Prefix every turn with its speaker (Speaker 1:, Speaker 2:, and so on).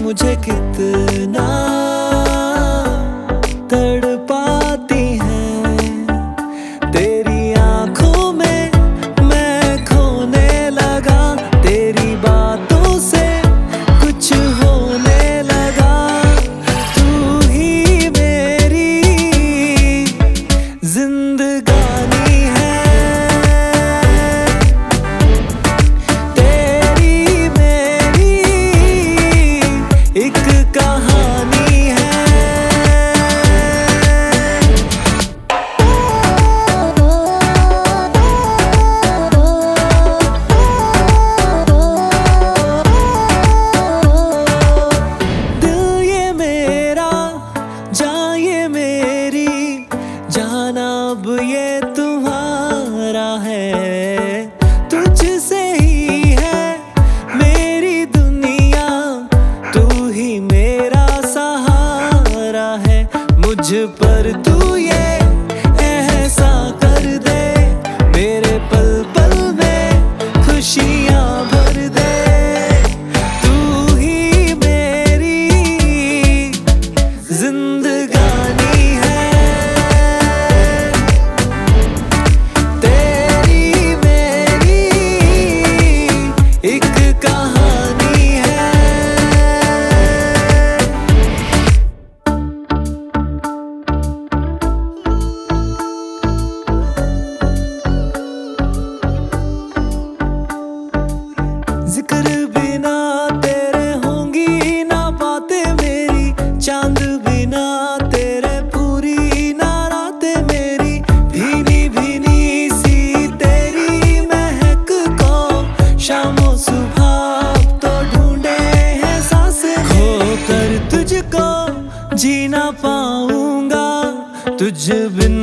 Speaker 1: मुझे कितना तड़पाती हैं। तेरी आंखों में मैं खोने लगा, तेरी बातों से कुछ होने लगा। तू ही मेरी जिंदगानी है, तेरी मेरी एक कहानी है। दिल ये मेरा, जान ये मेरी, जाना अब ये तुम्हारा है। तुझसे ही है मेरी दुनिया, तू ही मेरा सहारा है। मुझ पर तू ये ऐसा कर दे, मेरे पल पल में खुशियां भर दे। तू ही मेरी जिंदगानी है, तेरी मेरी एक कहानी है। जिक्र बिना तेरे होंगी ना बातें मेरी, चांद बिना तेरे पूरी ना रातें मेरी। भीनी भीनी सी तेरी महक को शामों सुबह तो ढूंढे हैं सांसें। खोकर तुझको जी ना पाऊंगा, तुझ बिन